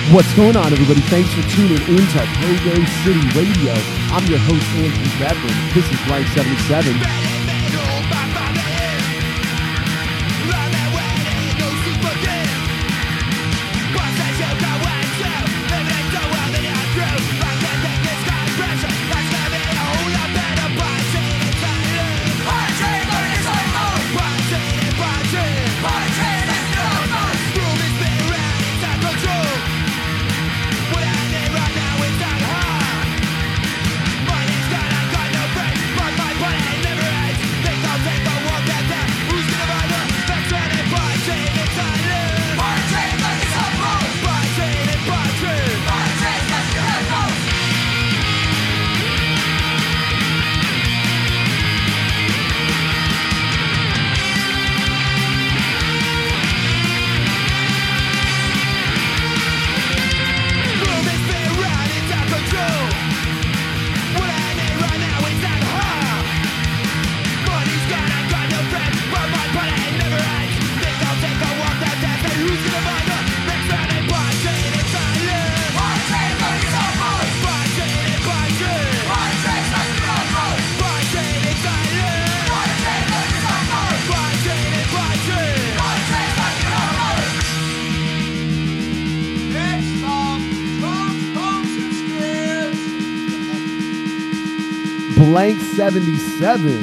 What's going on, everybody? Thanks for tuning in to Pogo City Radio. I'm your host, Andrew Bedlam. This is Blank 77. Blank 77.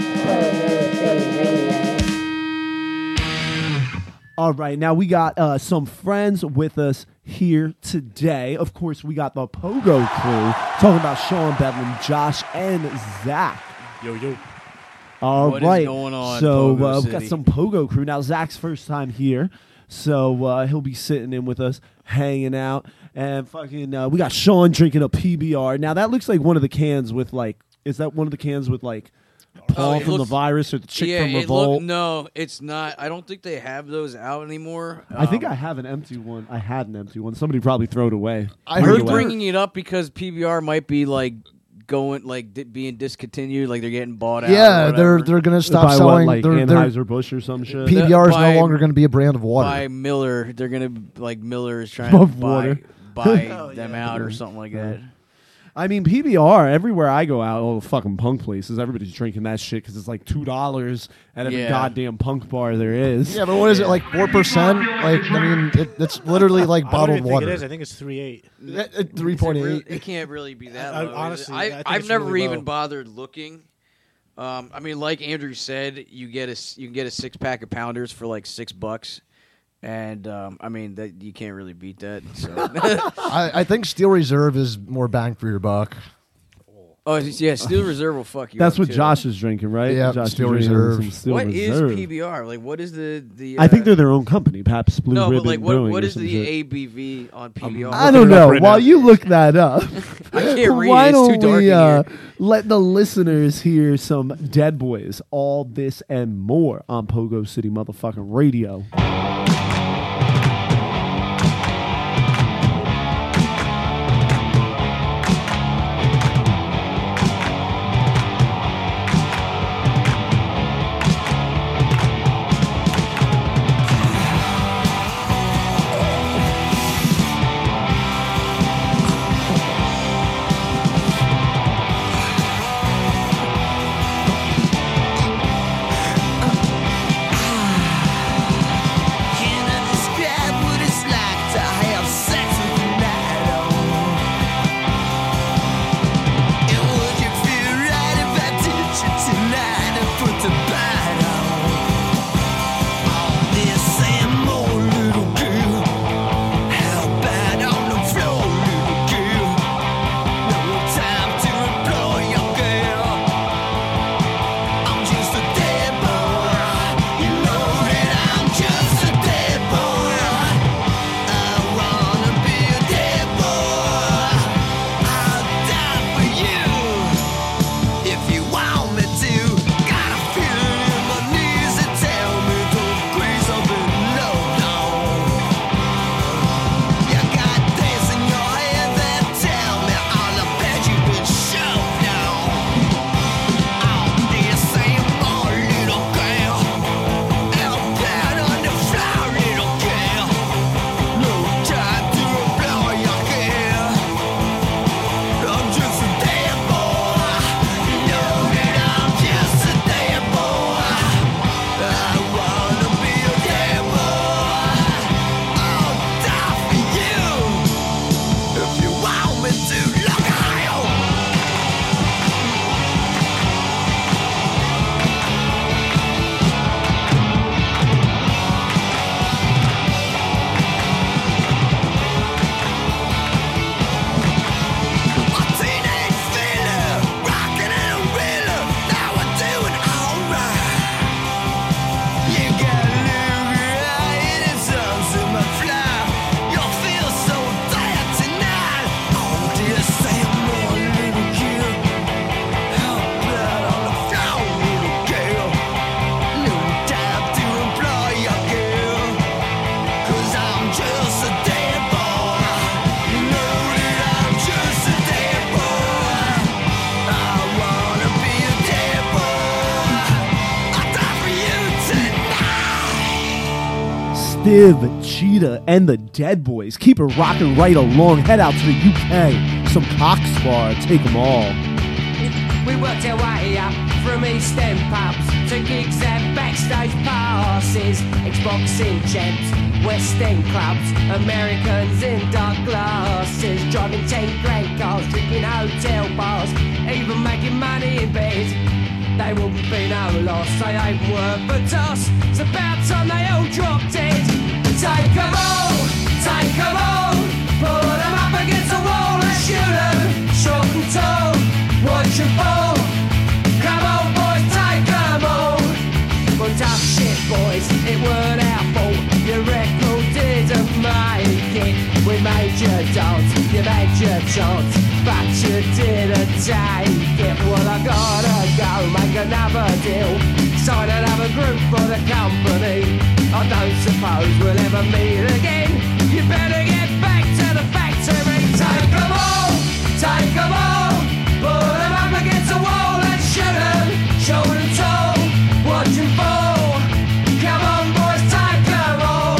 All right, now we got some friends with us here today. Of course, we got the Pogo crew talking about Sean Bedlam, Josh, and Zach. Yo. All what right. Is going on, so Pogo we got City? some Pogo crew. Now, Zach's first time here, so he'll be sitting in with us, hanging out. And fucking, we got Sean drinking a PBR. Now, that looks like one of the cans with, like, is that one of the cans with, like, Paul from The Virus or the chick from Revolt? No, it's not. I don't think they have those out anymore. I think I have an empty one. I had an empty one. Somebody probably threw it away. I heard bringing it up because PBR might be like going being discontinued, like they're getting bought out. Yeah, they're gonna stop selling. Like Anheuser-Busch or some shit. PBR is no longer going to be a brand of water. By Miller, they're gonna Miller is trying to buy them out or something like that. I mean, PBR, everywhere I go out, all the fucking punk places, everybody's drinking that shit because it's like $2 at every goddamn punk bar there is. Yeah, but what is it, like 4%? Like, I mean, it's literally like bottled water. I think it is. I think it's 3.8. 3.8. It can't really be that low. Honestly, I've never really even low. bothered looking. I mean, like Andrew said, you can get a 6-pack of Pounders for like $6. And I mean that you can't really beat that. So. I think Steel Reserve is more bang for your buck. Oh yeah, Steel Reserve will fuck you. That's up what too. Josh is drinking, right? Yeah, Josh Steel is drinking Reserve. some Steel What Reserve. is PBR? Like, what is the? I think they're their own company, Pabst Blue no, Ribbon but like, Brewing what or is some the shit. ABV on PBR? I don't know. right While now. you look that up, I can't read why it. It's don't too dark we in here. let the listeners hear some Dead Boys, all this and more on Pogo City motherfucking radio. Viv, Cheetah, and the Dead Boys. Keep it rocking right along. Head out to the UK. Some Cockspar. Take them all. We worked our way up from East End pubs to gigs and backstage passes, Xboxing champs, West End clubs, Americans in dark glasses, driving 10 grand cars, drinking hotel bars, even making money in bed. They wouldn't be no loss, they ain't worth a toss. It's about time they all drop dead. Take 'em all, put 'em up against the wall and shoot 'em, short and tall, watch 'em fall. Come on boys, take 'em all. Well, tough shit boys, it weren't our fault. Your record didn't make it. We made you dance, you made your chance, but you didn't take it. Well, I gotta go make another deal, sign another group for the company. I don't suppose we'll ever meet again. You better get back to the factory. Take 'em all, put 'em up against the wall and shoot 'em, short and tall, watch 'em fall. Come on boys, take 'em all.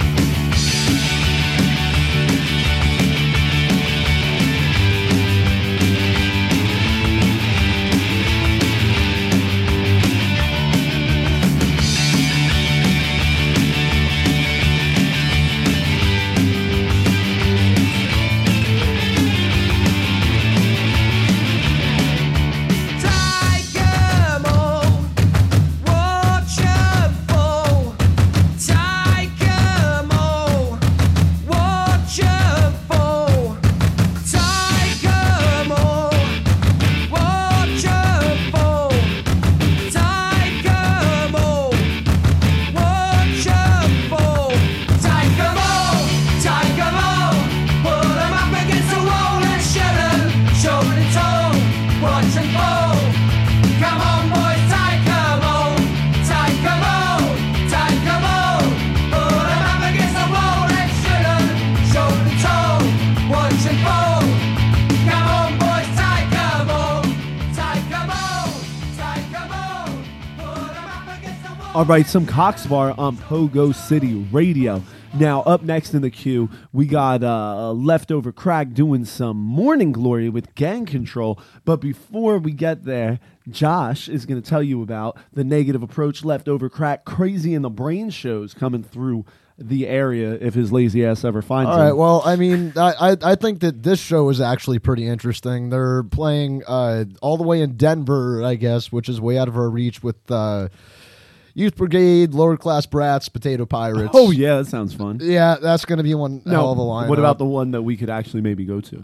All right, some Cockspar on Pogo City Radio. Now, up next in the queue, we got Leftover Crack doing some Morning Glory with Gang Control. But before we get there, Josh is going to tell you about the Negative Approach, Leftover Crack, Crazy in the Brain shows coming through the area if his lazy ass ever finds All him. right, well, I mean, I think that this show is actually pretty interesting. They're playing all the way in Denver, I guess, which is way out of our reach with Youth Brigade, Lower Class Brats, Potato Pirates. Oh, yeah, that sounds fun. Yeah, that's going to be one hell of a line. What about the one that we could actually maybe go to?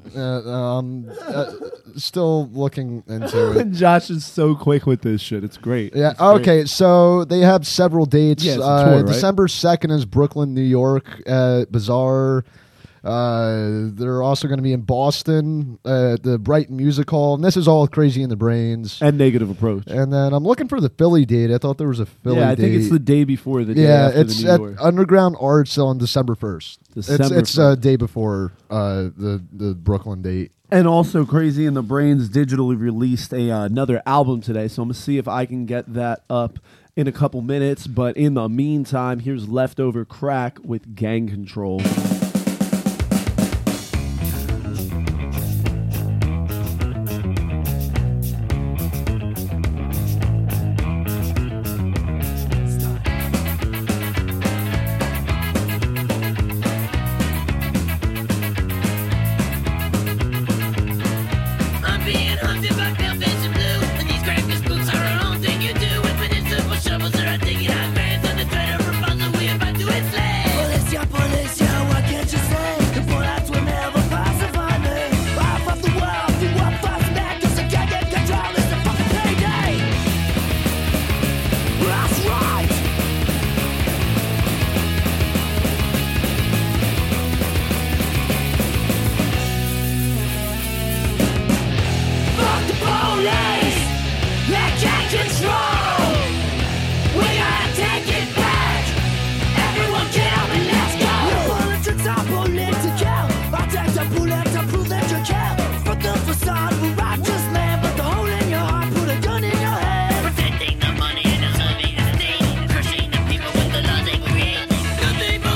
Still looking into it. Josh is so quick with this shit. It's great. Yeah. It's great. Okay. So they have several dates. Yeah, it's a tour, right? December 2nd is Brooklyn, New York, Bazaar. They're also going to be in Boston, the Brighton Music Hall, and this is all Crazy in the Brains. And Negative Approach. And then I'm looking for the Philly date. I thought there was a Philly date. I think it's the day before the day yeah, after it's the New at York. Underground Arts on December 1st. December It's 1st. day before the Brooklyn date. And also, Crazy in the Brains digitally released another album today, so I'm going to see if I can get that up in a couple minutes. But in the meantime, here's Leftover Crack with Gang Control. I'm being hunted by pale fish and blue, and these crackers boots are our own thing you do. With municipal shovels, they're digging out graves on the thread of Rapunzel. We about to enslave. Policia, policia, what can't you say? The bullets will never pacify me. Off of the world, you walk fast back, cause I can't get control. It's a fucking payday. That's right. Fuck the police. They can't control. We gotta take it back. Everyone get up and let's go. Your politics are political. I take the bullet to prove that you care. Fuck the facade, we're righteous man, but the hole in your heart, put a gun in your head. Protecting the money and the serving the state, crushing the people with the laws they create. Good people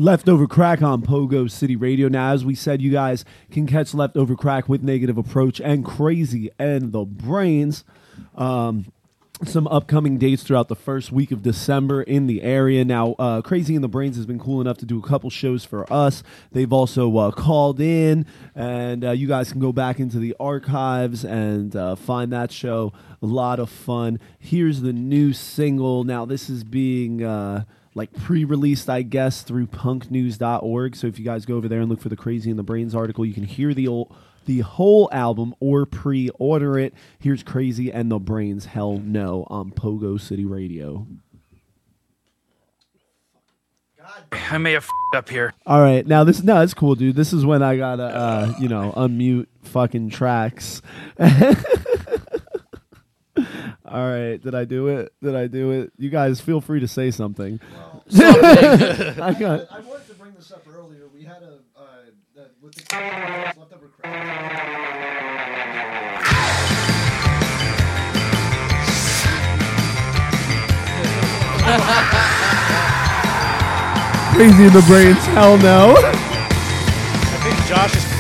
Leftover Crack on Pogo City Radio. Now, as we said, you guys can catch Leftover Crack with Negative Approach and Crazy and the Brains. Some upcoming dates throughout the first week of December in the area. Now, Crazy and the Brains has been cool enough to do a couple shows for us. They've also called in, and you guys can go back into the archives and find that show. A lot of fun. Here's the new single. Now, this is being pre-released, I guess, through punknews.org. So if you guys go over there and look for the Crazy and the Brains article, you can hear the whole album or pre-order it. Here's Crazy and the Brains, Hell No, on Pogo City Radio. I may have f***ed up here. All right, now it's cool, dude. This is when I gotta, unmute fucking tracks. All right, did I do it? You guys feel free to say something. I wanted to bring this up earlier. We had with the leftover Crazy in the Brains, hell no. I think Josh is...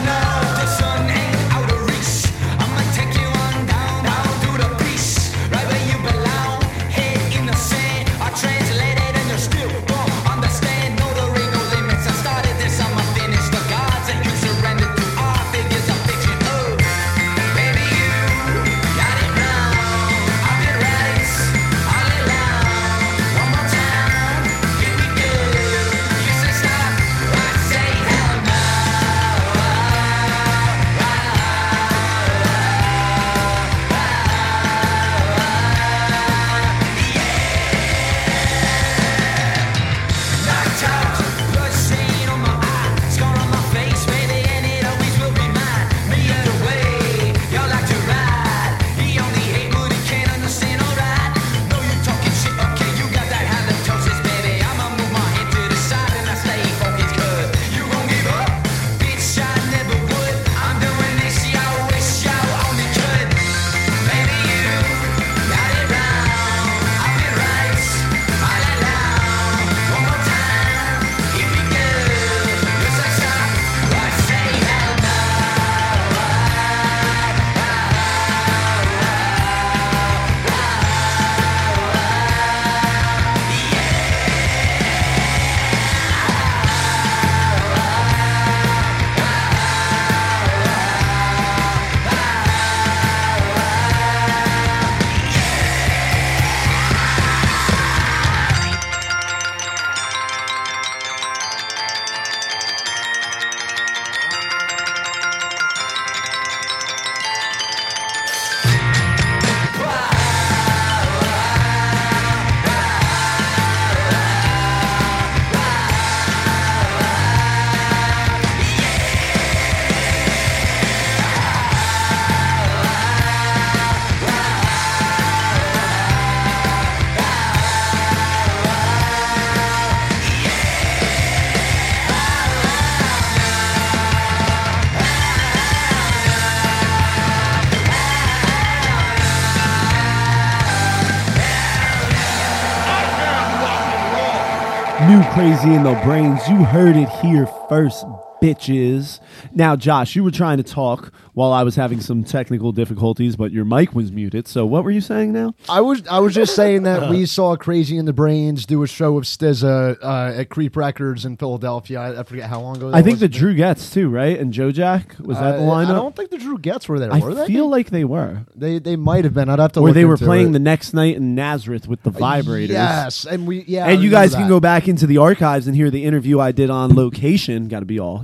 New Crazy in the Brains. You heard it here first, bitches. Now, Josh, you were trying to talk while I was having some technical difficulties, but your mic was muted. So what were you saying now? I was just saying that we saw Crazy in the Brains do a show of SZA at Creep Records in Philadelphia. I forget how long ago that I think was. the Drew Getz too, right? And Joe Jack? Was that the lineup? I don't think the Drew Getz were there, were I they? feel like they were. They might have been. I'd have to Or look they were into playing it. the next night in Nazareth with the vibrators. Yes, and I And you remember guys can that. go back into the archives and hear the interview I did on location. Got to be all,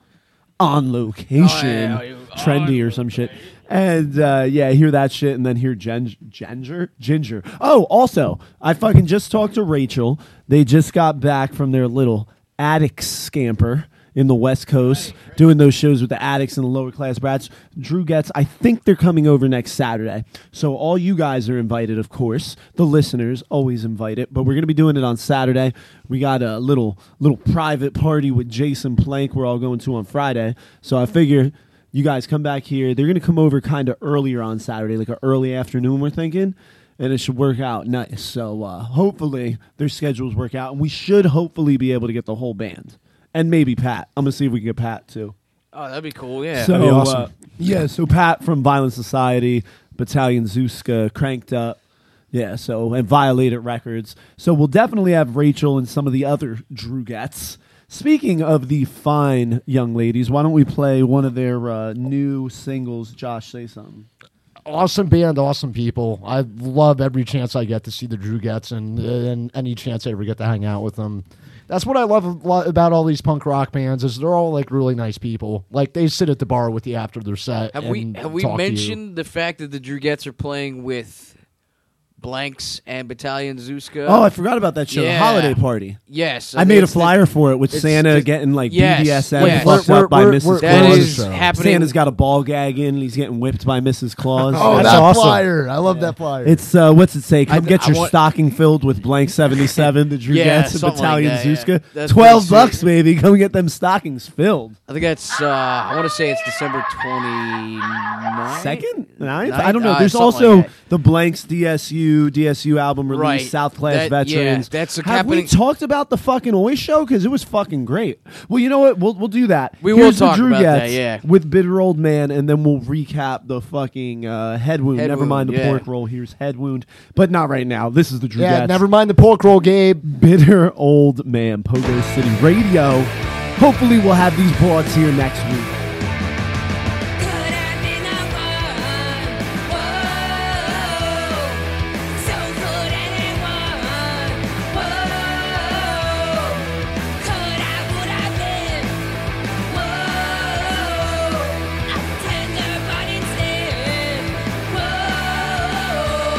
on location, trendy or some shit. And hear that shit and then hear Ginger. Oh, also, I fucking just talked to Rachel. They just got back from their little attic scamper in the West Coast, doing those shows with the addicts and the lower class brats. Drew Getz, I think they're coming over next Saturday. So all you guys are invited, of course. The listeners always invited, but we're going to be doing it on Saturday. We got a little private party with Jason Plank we're all going to on Friday. So I figure you guys come back here. They're going to come over kind of earlier on Saturday, like an early afternoon, we're thinking. and it should work out nice. So hopefully their schedules work out, and we should hopefully be able to get the whole band and maybe Pat. I'm gonna see if we can get Pat too. Oh, that'd be cool. Yeah. So That'd be awesome. so Pat from Violent Society, Battalion Zuzka, Cranked Up. Yeah, so and Violated Records. So we'll definitely have Rachel and some of the other Drugettes. Speaking of the fine young ladies, why don't we play one of their new singles? Josh, say something. Awesome band, awesome people. I love every chance I get to see the Drugettes and any chance I ever get to hang out with them. That's what I love a lot about all these punk rock bands is they're all like really nice people. Like they sit at the bar with you after their set. Have we and have we talk to you. mentioned the fact that the Drugettes are playing with Blanks and Battalion Zuzka? Oh, I forgot about that show, the Yeah. Holiday Party. Yes, I made a it's the- flyer for it with it's Santa the- getting like Yes, BDSM yes. fucked We're- up by we're- Mrs. we're- That Claus. on the is show. happening. Santa's got a ball gag in and he's getting whipped by Mrs. Claus. Oh, That's that awesome. flyer. I love that flyer. It's what's it say? Come get I your want- stocking filled with blank 77, the Drugettes Yeah, and something like Battalion that, yeah. Zuzka. That's $12, pretty sweet. baby. Come get them stockings filled. I think that's. I want to say it's December 29th. Second? Ninth? Ninth? I don't know. There's something also like that. the Blanks DSU album release, Right. South Class That- yeah, Veterans. that's Have happening- we talked about the fucking Oi show? Because it was fucking great. Well, you know what? We'll do that. We will Here's the talk about that, Drugettes yeah. with Bitter Old Man, and then we'll recap the fucking head wound. Head Never wound, mind the yeah. pork roll. Here's head wound, but not right now. This is the Drugettes. yeah, never mind the pork roll, Gabe. Bitter Old Man, Pogo City Radio. Hopefully, we'll have these broads here next week. Could have been the one. Whoa, so could anyone. Whoa, could I, would I been. Whoa, a tender body sin. Whoa,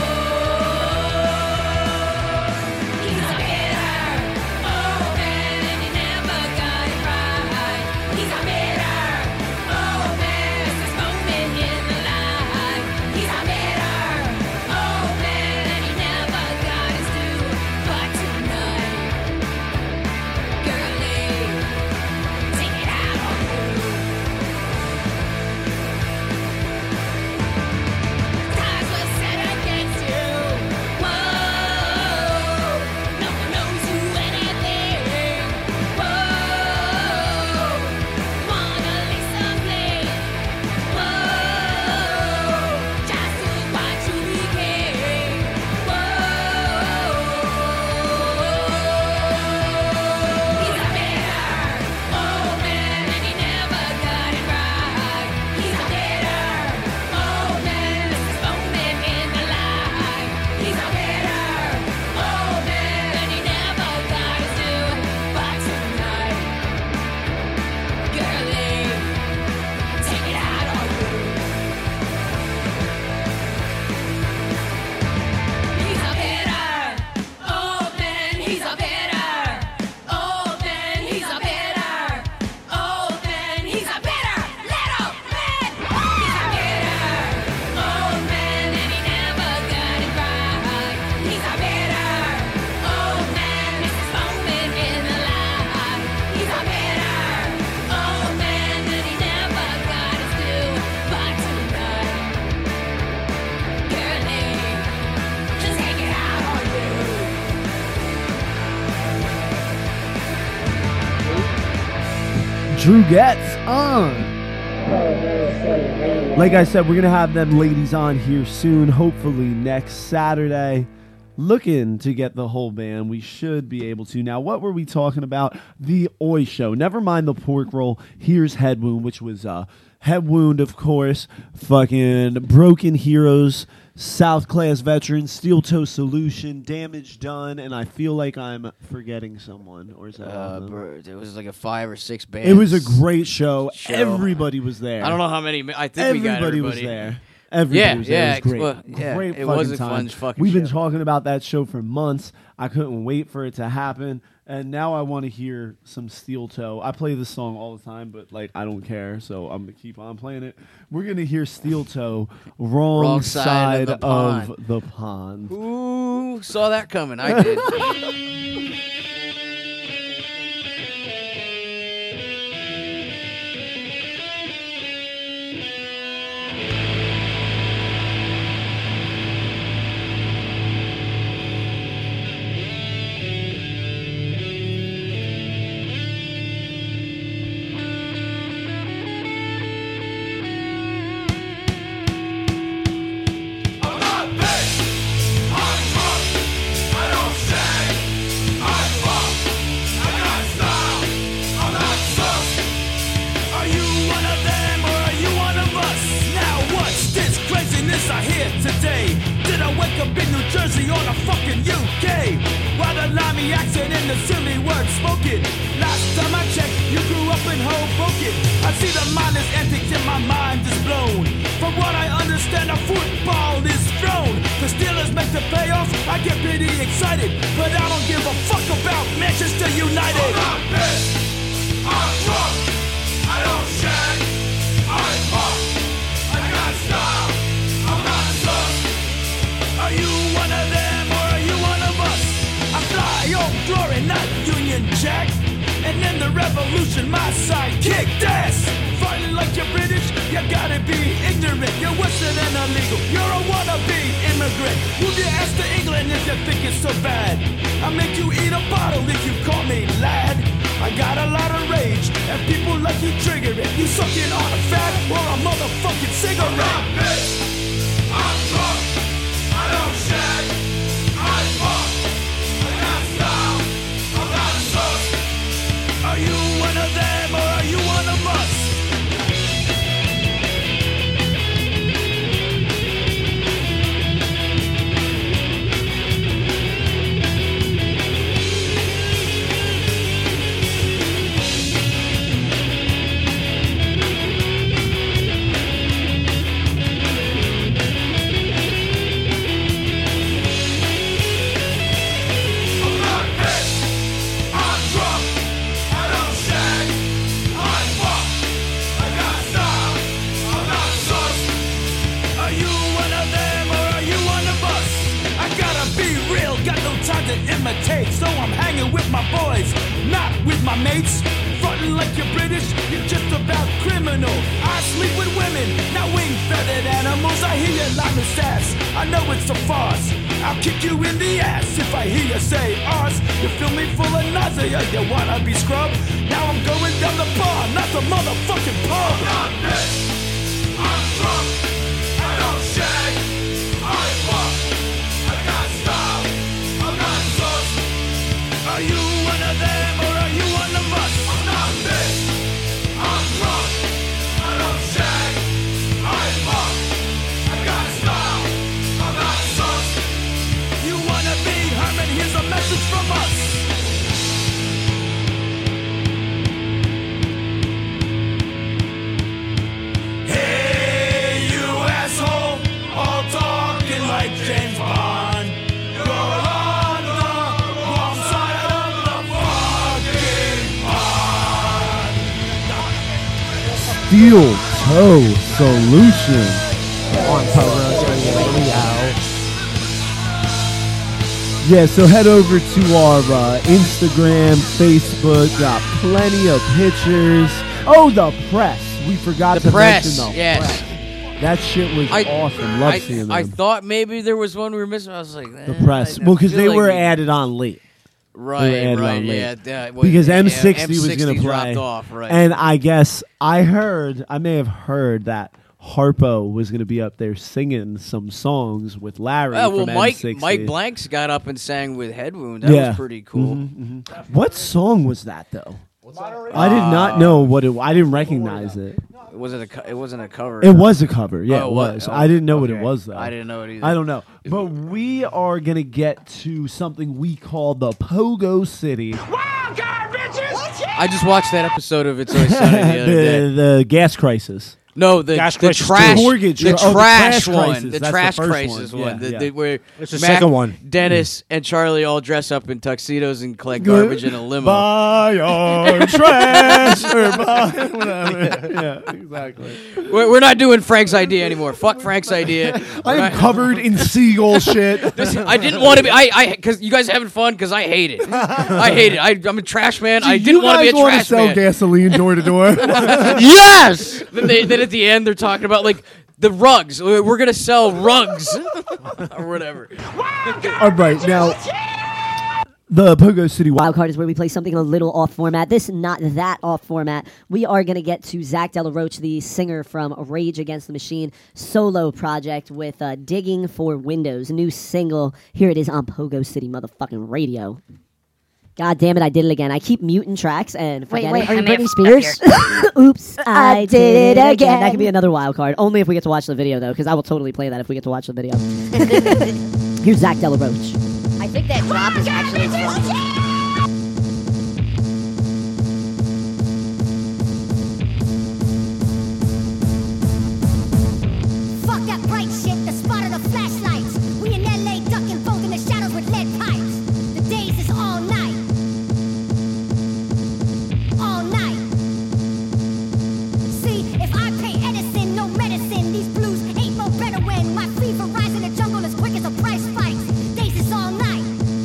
he's a bitter old man and he never got it right. He's a bitter old man, this moment in the light. He's a bitter old man and he never got his due. But tonight, girlie, take it out on you. Ties were set against you. Whoa, no one knows you anything. Whoa, Mona Lisa Bling. Whoa, just look what you became. Whoa, he's a bitter old man and he never got it right. He's a bitter old man, this is moment in the light. He's a bitter old man and he never got his due. But tonight, girlie, take it out on you. He's a bitter old man. He's a bitter old man. He's a bitter old man. He's a bitter little man. He's a bitter old man and he never got it right. He's a bitter old man. This is moment in the light. He's a bitter old man and he never got his due. But tonight, girlie, just take it out on you. Drugettes on. Like I said, we're going to have them ladies on here soon, hopefully next Saturday. Looking to get the whole band. We should be able to. Now, what were we talking about? The Oi show. Never mind the pork roll. Here's Head Wound, which was Head Wound, of course. Fucking Broken Heroes, South Class Veterans, Steel Toe Solution, Damage Done, and I feel like I'm forgetting someone. Or is that all of them? It was like a 5 or 6 bands. It was a great show. Show. Everybody was there. I don't know how many. I think we got Everybody was everybody. there. Everybody was there. yeah, It was great. well, yeah, Great it fucking was a time. fun fucking We've been show. talking about that show for months. I couldn't wait for it to happen, and now I want to hear some Steel Toe. I play this song all the time, but like I don't care, so I'm gonna keep on playing it. We're gonna hear Steel Toe, Wrong Side of the of Pond. the Pond. Who saw that coming? I did. Jersey or the fucking UK. While the limey accent and the silly word spoken. Last time I checked, you grew up in Hoboken. I see the mindless antics and my mind is blown. From what I understand, a football is thrown. The Steelers make the payoff, I get pretty excited. But I don't give a fuck about Manchester United. I'm not pissed, I'm drunk, I don't shag, I'm hot, I got style, I'm not sus. Are you one of them or are you one of us? I fly on glory, not Union Jack. And in the revolution, my side kicked ass. Fighting like you're British, you gotta be ignorant. You're Western and illegal, you're a wannabe immigrant. Move your ass to England if you think it's so bad. I'll make you eat a bottle if you call me lad. I got a lot of rage, and people like you trigger it. You sucking on a fat or a motherfucking cigarette. I'm pissed, I'm drunk, I don't shag, I'm fucked, I got style, I'm not sus. Are you one of them or are you one of us? Imitate, so I'm hanging with my boys, not with my mates. Frontin' like you're British, you're just about criminal. I sleep with women, not wing-feathered animals. I hear you like a sass, I know it's a farce. I'll kick you in the ass if I hear you say ours. You feel me full of nausea, you wanna be scrubbed. Now I'm going down the bar, not the motherfucking pub. I'm not pissed, I'm drunk, I don't shag, I fuck, I got style. Are you one of them or are you one of us? I'm not pissed, I'm drunk, I don't shag, I fuck, I got style, I'm not sus. You wanna be Herman, here's a message from us. Hey you asshole, all talking like James Bond. You're on the wrong side of the fucking pond. Steel Toe Solution. On Pogo Radio. Yeah, so head over to our Instagram, Facebook. Got plenty of pictures. Oh, the press. We forgot to mention the yes. press. That shit was awesome. Love seeing them. I thought maybe there was one we were missing. I was like, The press. Well, because they were added on late. Right, yeah. Well, Because M60 was going to play. dropped off, right. And I guess I may have heard that Harpo was going to be up there singing some songs with Larry from M60. Mike Blanks got up and sang with Head Wound. That was pretty cool. Mm-hmm. What song was that, though? I did not know what it. I didn't recognize it. It wasn't a cover. It was a cover. Yeah, Oh, it was. what? I didn't know what Okay. it was, though. I didn't know it either. I don't know. But we are going to get to something we call the Pogo City. I just watched that episode of It's Always Sunny the other day. the gas crisis. No, the Gas the Crisis trash, two. Mortgage. the Oh, the trash Trash one, Crisis. the That's the trash first crisis one. one. Yeah. Where It's the Mac, second one. Dennis and Charlie all dress up in tuxedos and collect garbage in a limo. Buy your trash or buy whatever. Yeah, exactly. We're not doing Frank's idea anymore. Fuck Frank's idea. I am covered in seagull shit. Listen, I didn't want to be. Because you guys are having fun. Because I hate it. I hate it. I'm a trash man. I didn't want to be a You guys want to trash sell man. gasoline door to door? Yes. Then at the end they're talking about like the rugs. We're gonna sell rugs or whatever. All right, now the Pogo City Wild Card is where we play something a little off format. This not that off format. We are going to get to Zach De La Rocha, the singer from Rage Against the Machine solo project with Digging for Windows, a new single. Here it is on Pogo City motherfucking radio. God damn it, I did it again. I keep muting tracks and forgetting. wait, Are you I may have Britney f***ed Spears? Oops, I did it again. That could be another wild card. Only if we get to watch the video, though, because I will totally play that if we get to watch the video. Here's Zach Della Roach. I think that drop is actually from... Fuck that bright shit, the spot of the flashlights. We in LA ducking folk in the shadows with lead pipes. The days is all night. All night. See, if I pay Edison, no medicine. These blues ain't no better when my fever rise in the jungle as quick as a price spikes. Days is all night.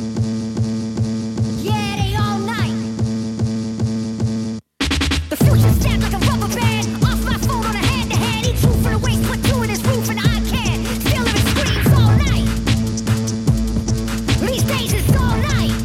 Yeah, they all night. The future stacked like a rubber band. Off my phone on a hand-to-hand. Eat two for the waist, put two in his roof, and I can still hear his screams all night. These days is all night.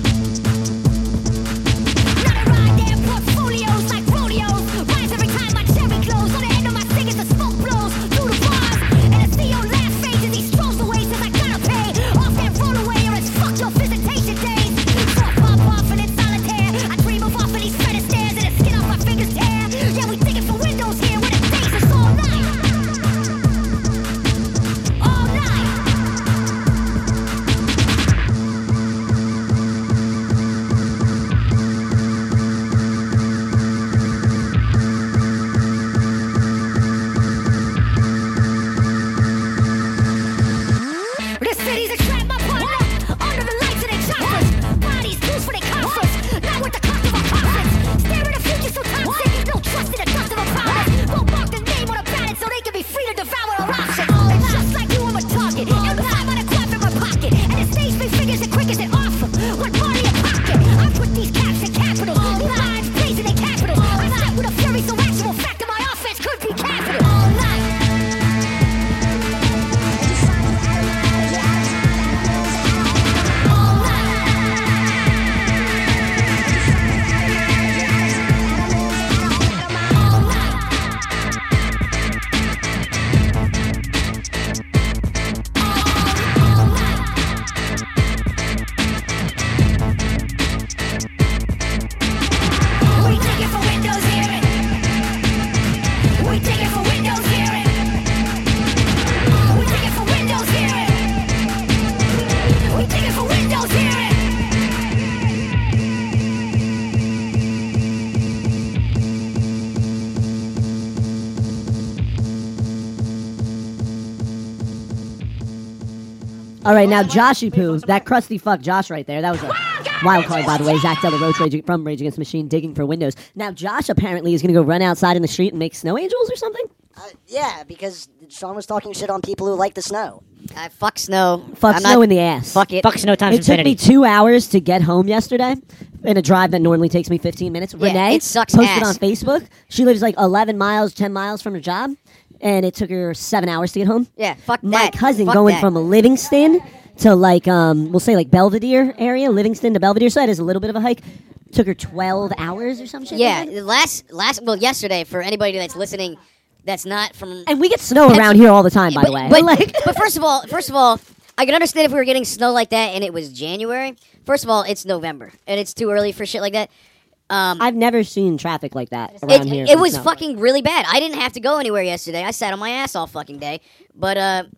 Not a ride their portfolios like rodeos. Rise every time my cherry close. On the end of my stick as the smoke blows through the bars. And I see your laugh face as he strolls away. Says I gotta pay off that roll away or it's fuck your visitation days. So I pop off and it's solitaire. I dream of off of these credit stairs and the skin off my fingers tear. Yeah, we digging for windows here where the days is all night. All night. The city's a trap, my partner. Under the lights of their choppers. Bodies loose for their coffers. Not with the cost of our coffins. Stare at the future so toxic. No trust in the dust of a promise. Won't mark the name on a ballot so they can be free to devour our options. It's just like you, I'm a target. And the time on a quaff in my pocket. And it stays me fingers and quick as it awesome. What part of your pocket? I put these caps in capitals. These lines blazing in capitals. I step with a fury so actual fact of my offense could be capital. All night. All We dig it for windows hearing. We dig it for windows hearing. We dig it for windows hearing. We dig it for windows hearing. All right, now Joshy Poo, that crusty fuck Josh right there. That was a wild card, by the way. Zach Della Roach from Rage Against the Machine digging for windows. Now Josh apparently is going to go run outside in the street and make snow angels or something. Yeah, because Sean was talking shit on people who like the snow. Fuck snow. Fuck I'm snow not- in the ass. Fuck it. Fuck snow times It took infinity. me 2 hours to get home yesterday in a drive that normally takes me 15 minutes. Yeah, Renee it sucks posted ass. on Facebook. She lives like 11 miles, 10 miles from her job, and it took her 7 hours to get home. Yeah, fuck My that. cousin Fuck going that. from Livingston to like we'll say like Belvedere area, Livingston to Belvedere, so that is a little bit of a hike. Took her 12 hours or some shit. Yeah, like that. well, yesterday, for anybody that's listening, that's not from. And we get snow around here all the time, by the way. But first of all, I can understand if we were getting snow like that and it was January. First of all, it's November and it's too early for shit like that. I've never seen traffic like that around here. It for was snow. fucking really bad. I didn't have to go anywhere yesterday. I sat on my ass all fucking day. But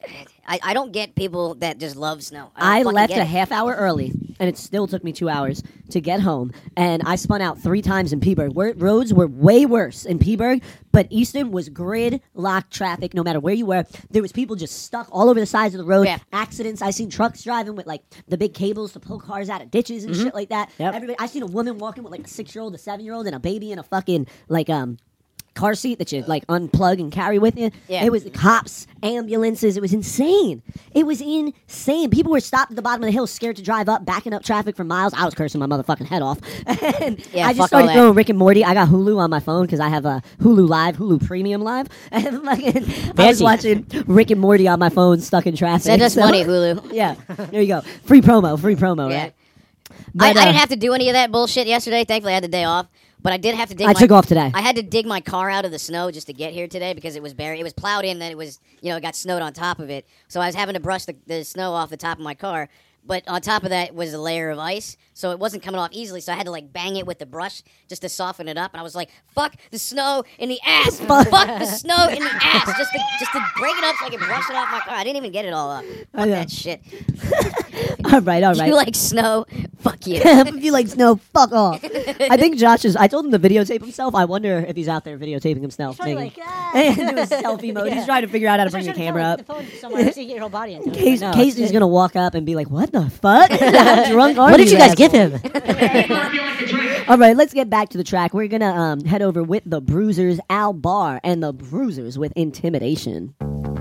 I don't get people that just love snow. I don't fucking left get a it. half hour early, and it still took me 2 hours to get home. And I spun out 3 times in Peaburg. Roads were way worse in Peaburg, but Easton was gridlock traffic no matter where you were. There was people just stuck all over the sides of the road. Yeah. Accidents. I seen trucks driving with like the big cables to pull cars out of ditches and shit like that. Yep. Everybody. I seen a woman walking with like a 6-year-old, a 7-year-old, and a baby in a fucking like car seat that you like unplug and carry with you. Yeah. It was cops, ambulances. It was insane. It was insane. People were stopped at the bottom of the hill, scared to drive up, backing up traffic for miles. I was cursing my motherfucking head off. And Yeah, I just fuck all started that. throwing Rick and Morty. I got Hulu on my phone because I have a Hulu Live, Hulu Premium Live. And fucking, I was Fancy. watching Rick and Morty on my phone, stuck in traffic. Send us So- money, Hulu. Yeah, there you go. Free promo, Yeah. right? I But, didn't have to do any of that bullshit yesterday. Thankfully, I had the day off. But I did have to dig. I took off today. I had to dig my car out of the snow just to get here today because it was buried. It was plowed in, then it was, it got snowed on top of it. So I was having to brush the snow off the top of my car. But on top of that was a layer of ice. so it wasn't coming off easily. So I had to like bang it with the brush just to soften it up. And I was like, "Fuck the snow in the ass! Fuck the snow in the ass!" Just to break it up so I could brush it off my car. I didn't even get it all up. Fuck that shit. All right. You like snow? Fuck you. If you like snow, fuck off. I think Josh is. I told him to videotape himself. I wonder if he's out there videotaping himself. Probably Maybe. like, Do a selfie mode. He's trying to figure out how to bring the camera up. The phone somewhere so you get your whole body into it. Casey's gonna walk up and be like, "What the fuck? How drunk are What did you guys give assholes?" him? All right, let's get back to the track. We're gonna head over with the Bruisers, Al Barr, and the Bruisers with Intimidation.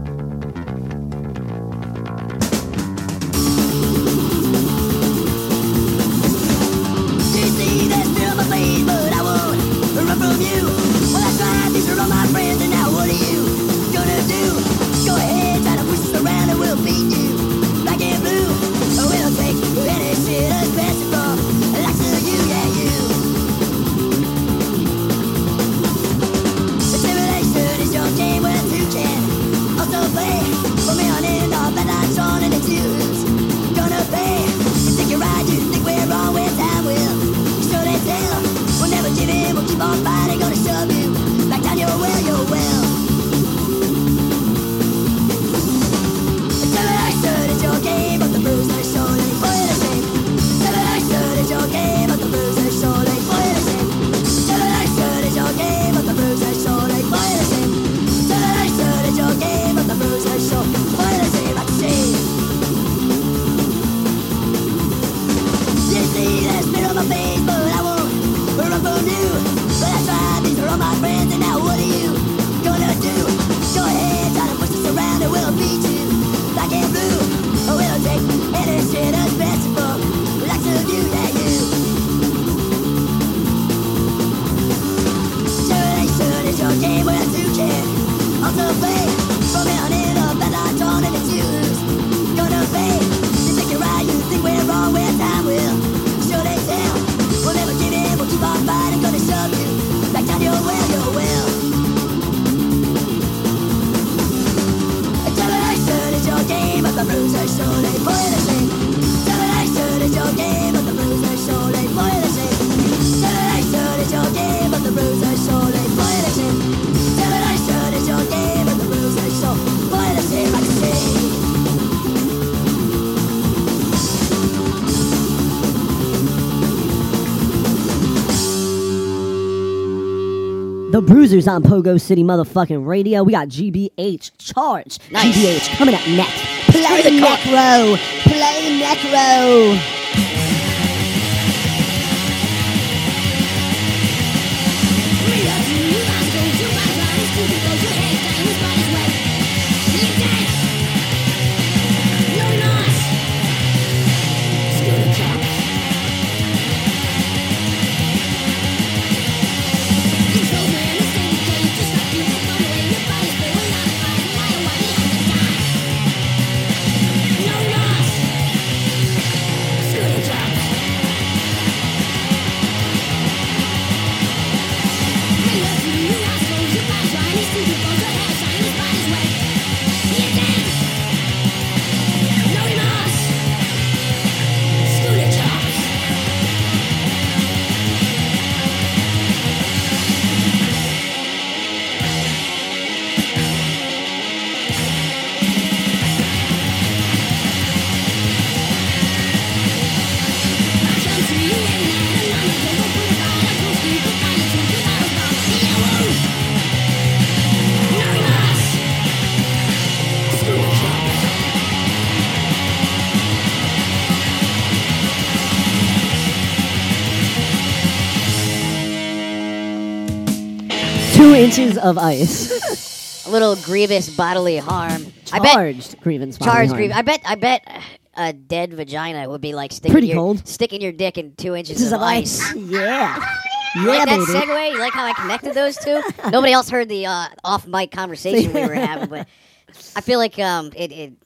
But I won't run from you. Well, that's right, these are all my friends, and now what are you gonna do? Go ahead, try to push us around, and we'll beat you. Black and blue, we'll take any shit as best from. Like to you, yeah, you. Intimidation is your game where you can also play. Put me on in, all that lights on, and it's who's gonna pay. You think you're right, you think we're wrong, when time will. We'll never give in, we'll keep on fighting, gonna shove you back down your well. Intimidation is your game, but the bruiser surely put it to shame. Intimidation is your game, but the bruiser surely put it to shame. Intimidation is your game, but the bruiser surely put it to shame. Intimidation is your game, but the bruiser surely put it to shame. Like a shame. You see that spit on my face, but I won't run from you. But that's right, these are all my friends, and now what are you gonna do? Go ahead, try to push us around, and we'll beat you. Black and blue, we'll take any shit as best for. Like to you, yeah, you. Intimidation is your game where you can also play. From here on in, up that lights on, and it's who's gonna pay. You think you're right, you think we're wrong, where time will surely tell. We'll never give in, we'll keep on fighting, gonna shove you back down your well. Intimidation is your game, but the bruiser surely put it to shame. Intimidation is your game, but the bruiser surely put it to shame. Intimidation is your game, but the bruiser surely put it to shame. Intimidation is your game, but the bruiser surely put it to shame. Like a shame. The Bruisers on Pogo City motherfucking radio. We got GBH Charge. Nice. GBH coming up next. Play Necro. Play Necro. Inches of ice. A little grievous bodily harm. Charged grievance bodily Charged harm. grievance. I bet a dead vagina would be like sticking Pretty your, cold. sticking your dick in 2 inches Inches of of ice. Yeah. You Yeah, like that baby. segue? You like how I connected those two? Nobody else heard the off-mic conversation we were having, but I feel like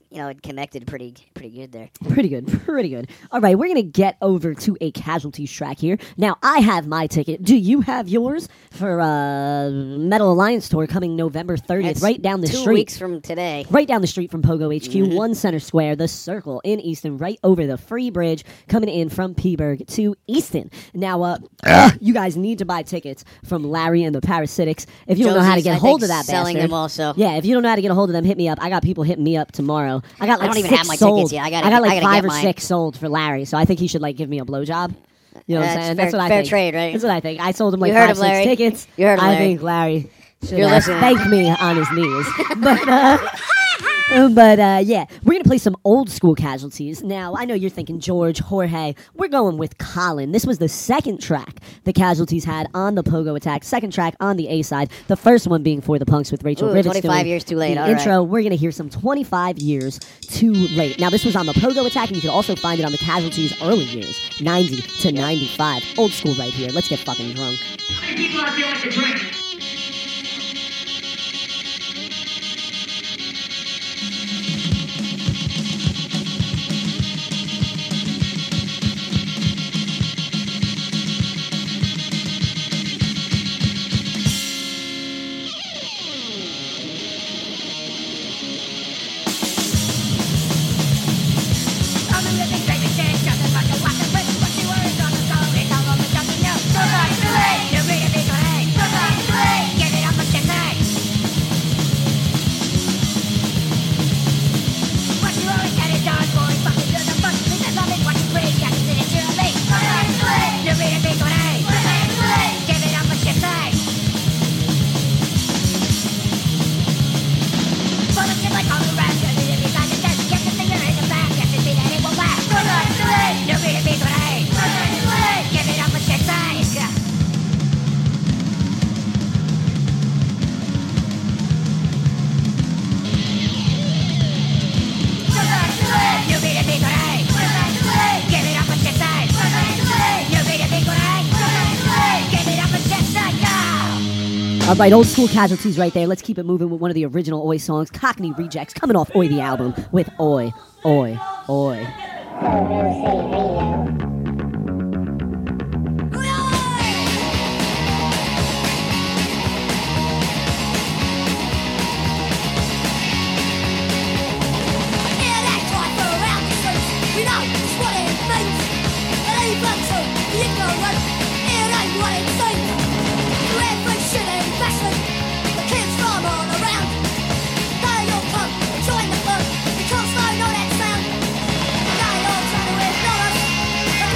it connected pretty good there. Pretty good. All right, we're going to get over to a casualties track here. Now, I have my ticket. Do you have yours for Metal Alliance Tour coming November 30th, It's right down the 2 street? weeks from today. Right down the street from Pogo HQ, 1 Center Square, the Circle in Easton, right over the Free Bridge, coming in from Peaburg to Easton. Now, you guys need to buy tickets from Larry and the Parasitics. If you don't know how to Josie's, get I a hold think, of that selling bastard, them also. yeah, if you don't know how to get a hold of them, hit me up. I got people hitting me up tomorrow. I got like I don't even 6 have my sold. tickets yet. I got gotta like get 5 or mine. 6 sold for Larry, so I think he should like give me a blowjob. You know what I'm That's saying? fair- That's what I fair think. trade, right? That's what I think. I sold him like You heard 5, of Larry. 6 tickets. You heard of I Larry. think Larry should You're listening. thank me on his knees. But yeah, we're going to play some old school casualties. Now, I know you're thinking George, Jorge. We're going with Colin. This was the second track the casualties had on the Pogo Attack. Second track on the A side. The first one being For the Punks with Rachel Ooh, Rivets 25 doing years too late. the All right. intro. We're going to hear some 25 years too late. Now, this was on the Pogo Attack, and you can also find it on the casualties' early years, 90 to 95. Old school right here. Let's get fucking drunk. How many people out there like to drink? All right, old school casualties right there. Let's keep it moving with one of the original Oi songs, Cockney Rejects, coming off Oi the album with Oi, Oi, Oi. Join the club because I know that sound. They all trying to wear dollars.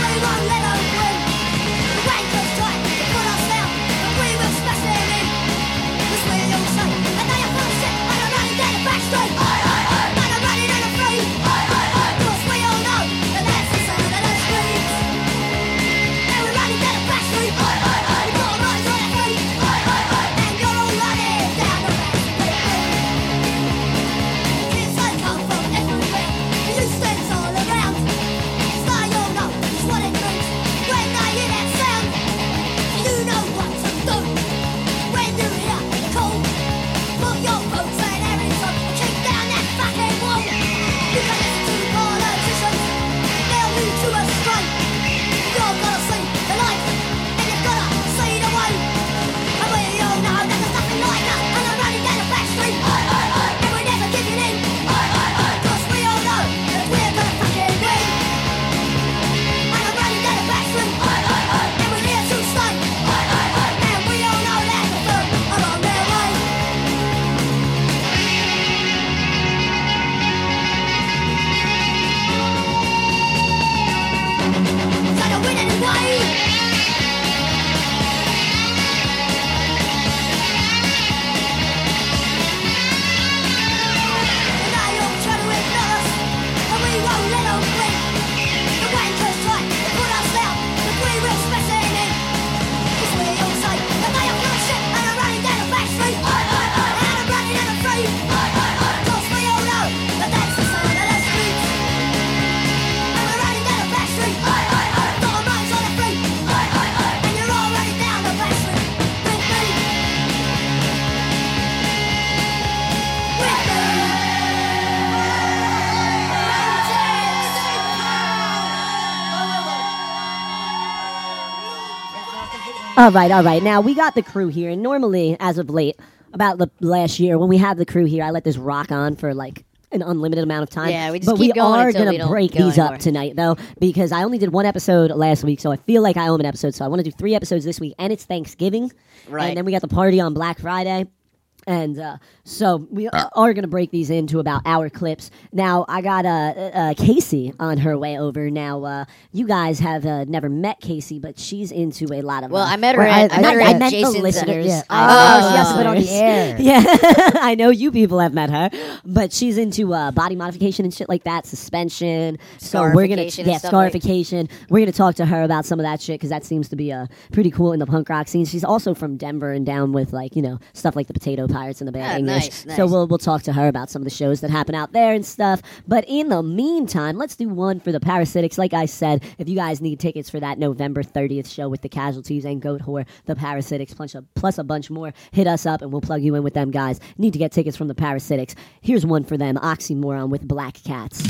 All right. Now, we got the crew here, and normally, as of late, about the last year, when we have the crew here, I let this rock on for, like, an unlimited amount of time. Yeah, we just but keep we going are until gonna we don't break go these anymore. up tonight, though, because I only did one episode last week, so I feel like I owe an episode. So I want to do 3 episodes this week, and it's Thanksgiving. Right. And then we got the party on Black Friday. And so we are going to break these into about hour clips. Now, I got Casey on her way over. Now, you guys have never met Casey, but she's into a lot of... Well, I met her well, at- I met her at meant Jason's, the listeners. yeah. I Oh, she has to put on the listeners. air. Yeah, I know you people have met her, but she's into body modification and shit like that, suspension. So we're going Scarification to... and Yeah, stuff like- scarification. We're going to talk to her about some of that shit because that seems to be pretty cool in the punk rock scene. She's also from Denver and down with, like, you know, stuff like the Potato Pirates and the Bad Ah, English. nice, nice. So we'll talk to her about some of the shows that happen out there and stuff. But in the meantime, let's do one for the Parasitics. Like I said, if you guys need tickets for that November 30th show with the Casualties and Goat Whore, the Parasitics, plus a bunch more, hit us up and we'll plug you in with them guys. Need to get tickets from the Parasitics. Here's one for them, Oxymoron with Black Cats.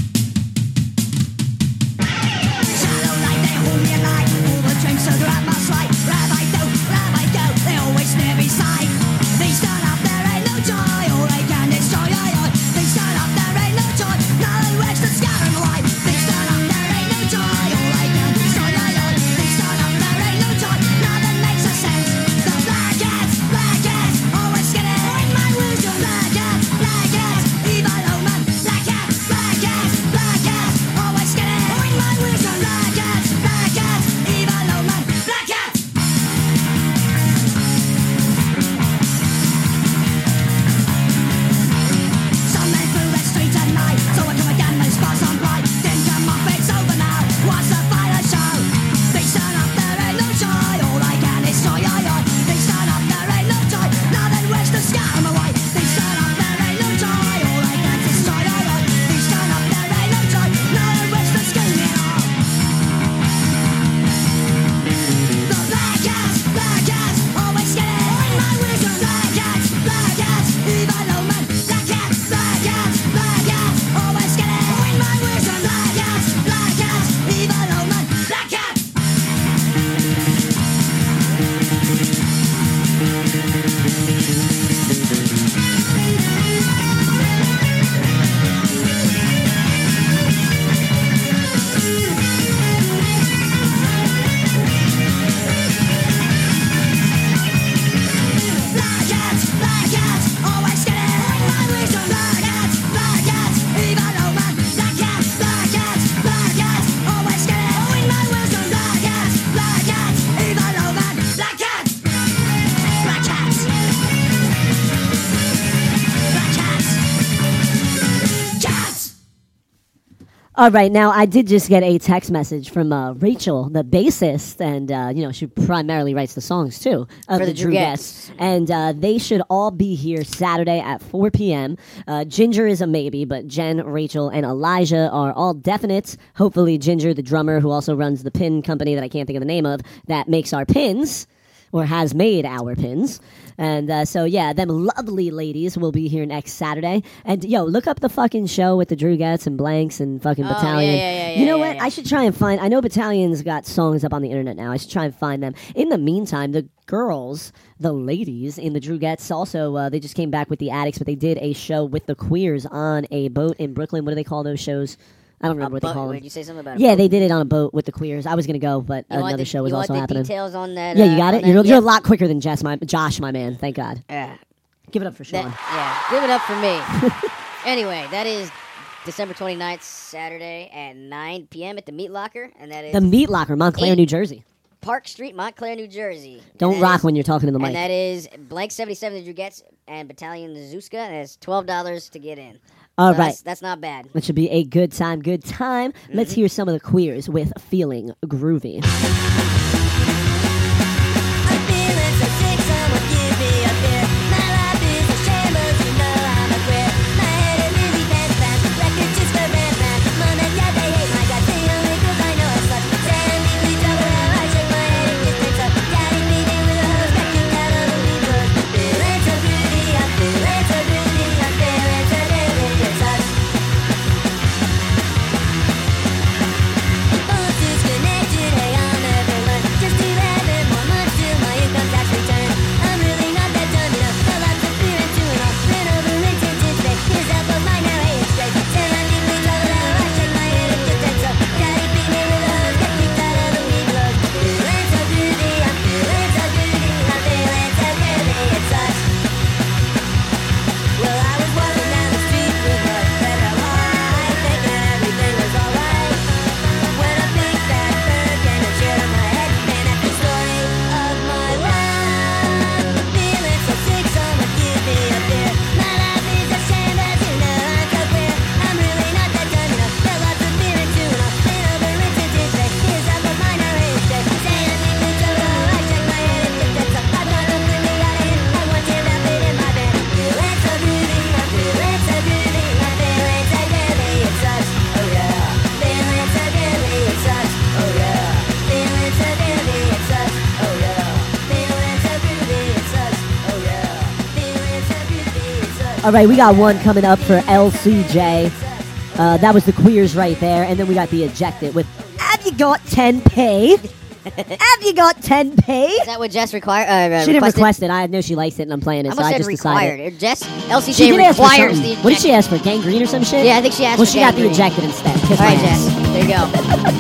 All right, now I did just get a text message from Rachel, the bassist, and you know she primarily writes the songs too of For the the Drugettes, and they should all be here Saturday at 4 p.m. Ginger is a maybe, but Jen, Rachel, and Elijah are all definite. Hopefully, Ginger, the drummer who also runs the pin company that I can't think of the name of, that makes our pins. Or has made our pins. And so, yeah, them lovely ladies will be here next Saturday. And, yo, look up the fucking show with the Drugettes and Blanks and fucking Battalion. You know what? I should try and find... I know Battalion's got songs up on the internet now. I should try and find them. In the meantime, the girls, the ladies in the Drugettes also, they just came back with the Addicts, but they did a show with the Queers on a boat in Brooklyn. What do they call those shows? I don't remember what they call them. Did you say something about Yeah, they did it on a boat with the Queers. I was going to go, but You want another the- show was you also want the happening. details on that? Yeah, you got it? on You're that? a lot quicker than Josh, my man. Thank God. Yeah. Give it up for Sean. Yeah, give it up for me. Anyway, that is December 29th, Saturday at 9 p.m. at the Meat Locker, and that is The Meat Locker, Montclair, Eight- New Jersey. Park Street, Montclair, New Jersey. Don't And that rock is- when you're talking to the mic. And that is Blank 77 the Drugettes and Battalion Zuzka, and it's $12 to get in. All So right. That's not bad. That should be a good time, good time. Let's hear some of the Queers with Feeling Groovy. Connected, hey, I'll never All right, we got one coming up for LCJ. That was the Queers right there, and then we got the Ejected with "Have you got 10p? Have you got 10p?" Is that what Jess required? She didn't request it. I know she likes it, and I'm playing it, I so almost I said just required. decided. Jess, She LCJ did ask for requires something. the. What did she ask for? Gangrene or some shit? Yeah, I think she asked Well, for she got the gangrene. Ejected instead. Kiss All my right, ass. Jess. There you go.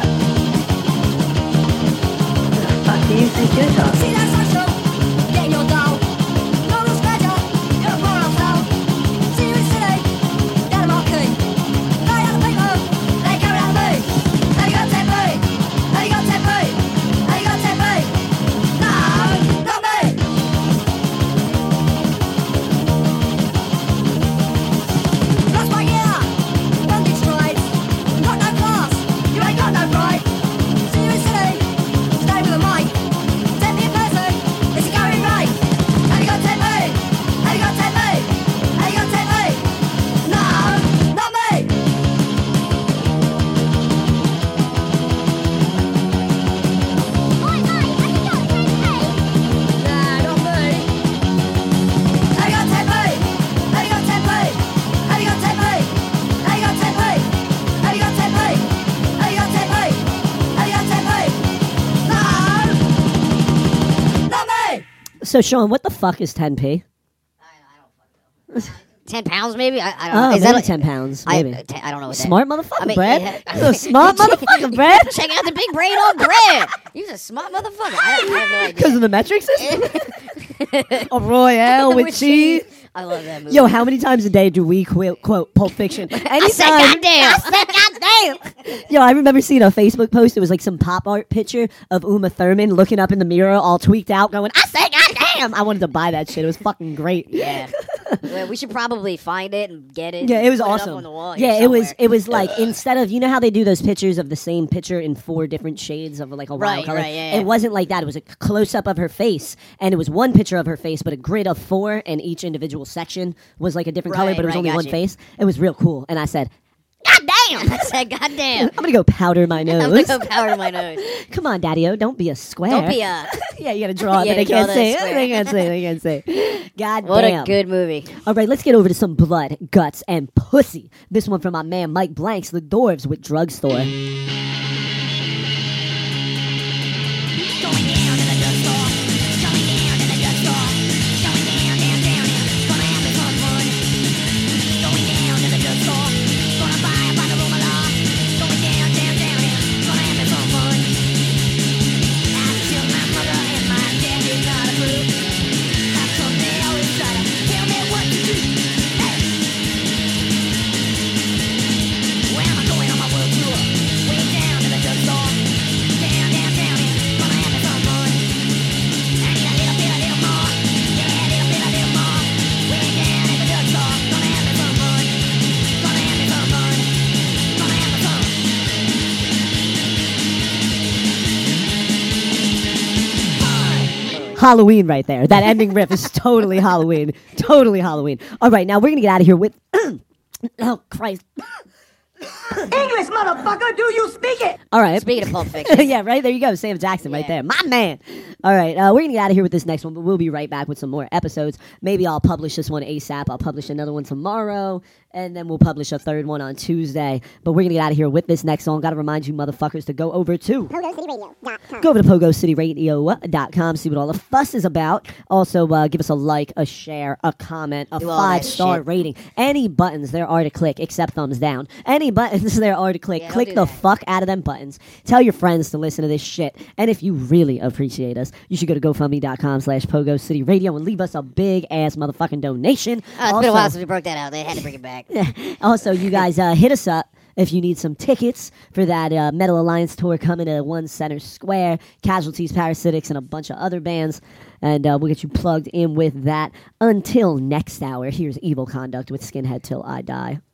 See that social? Get in your dough. No real scratcher. You're a poor old soul. See you in City. Down in Marquee. Right out the people. They carry out me. Have you got 10p? Have you got 10p? Have you got 10p? No, not me. Lost my gear. Bondage stripes. Got no class. You ain't got no pride. See you in City. Stay with the mic. 10p a person. Is it going right? Have you got 10p? Have you got 10p? Have you got 10p? No, not me. Nah, not me. Have you got 10p? Have you got 10p? Have you got 10p? Have you got 10p? Have you got 10p? Have you got 10p? Have you got 10p? No, not me. So, Sean, what the fuck is 10p? 10 pounds, maybe? I don't Oh, know. Is maybe that 10 pounds. Maybe. I don't know what that Smart motherfucker, I mean, Brad. yeah. You're a smart motherfucker, Brad. Check out the big brain on Brad. He's a smart motherfucker. I have no idea. Because of the metric system? A Royale with cheese. I love that movie. Yo, how many times a day do we quote Pulp Fiction? I said goddamn. Yo, I remember seeing a Facebook post. It was like some pop art picture of Uma Thurman looking up in the mirror, all tweaked out, going, "I say goddamn." I wanted to buy that shit. It was fucking great. Yeah. Well, we should probably find it and get it. Yeah, and it was put awesome. It up on the wall here Yeah, somewhere. it was like instead of you know how they do those pictures of the same picture in 4 different shades of like a wild Right, color. right, yeah, yeah. It wasn't like that. It was a close up of her face, and it was one picture of her face, but a grid of 4, and each individual section was like a different color, Right, but it was right, only one gotcha. face. It was real cool, and I said, Goddamn! I said goddamn. "I'm gonna go powder my I'm nose." gonna go powder my nose. Come on, Daddy-O, don't be a square. Don't be a. Yeah, you gotta draw it, Yeah, but they draw can't the say. square. They can't say. They can't say. God What damn. a good movie. All right, let's get over to some blood, guts, and pussy. This one from my man Mike Blanks, The Dwarves with Drugstore. Halloween right there. That ending riff is totally Halloween. Totally Halloween. All right, now we're going to get out of here with... oh, Christ. English, motherfucker, do you speak it? All right. Speaking of Pulp Fiction. Yeah, right? There you go. Sam Jackson right Yeah. there. My man. All right. We're going to get out of here with this next one, but we'll be right back with some more episodes. Maybe I'll publish this one ASAP. I'll publish another one tomorrow, and then we'll publish a third one on Tuesday. But we're going to get out of here with this next song. Got to remind you motherfuckers to go over to... Go over to PogoCityRadio.com, see what all the fuss is about. Also, give us a like, a share, a comment, a Do all that 5-star shit. rating. Any buttons there are to click, except thumbs down. Any buttons there are to click. Yeah, don't Click do the that. fuck out of them buttons. Tell your friends to listen to this shit. And if you really appreciate us, you should go to GoFundMe.com/PogoCityRadio and leave us a big ass motherfucking donation. Oh, it's been a while since we broke that out. They had to bring it back. Also, you guys hit us up if you need some tickets for that Metal Alliance tour coming to One Center Square, Casualties, Parasitics, and a bunch of other bands. And we'll get you plugged in with that. Until next hour, here's Evil Conduct with Skinhead Till I Die.